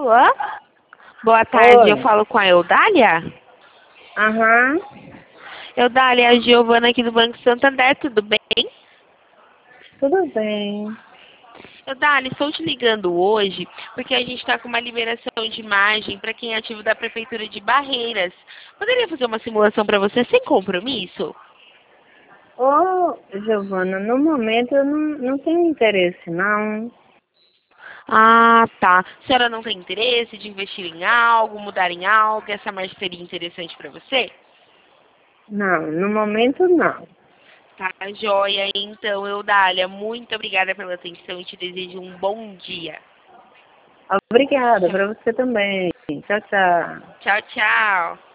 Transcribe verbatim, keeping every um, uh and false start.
Alô? Boa tarde, eu Oi. falo com a Eudália? Aham. Eudália, a Giovana aqui do Banco Santander, tudo bem? Tudo bem. Eudália, estou te ligando hoje porque a gente está com uma liberação de imagem para quem é ativo da Prefeitura de Barreiras. Poderia fazer uma simulação para você sem compromisso? Ô, Giovana, no momento eu não, não tenho interesse, não. Ah, tá. A senhora não tem interesse de investir em algo, mudar em algo? Essa margem seria interessante para você? Não, no momento não. Tá, joia. Então, Eudália, muito obrigada pela atenção e te desejo um bom dia. Obrigada, para você também. Tchau, tchau. Tchau, tchau.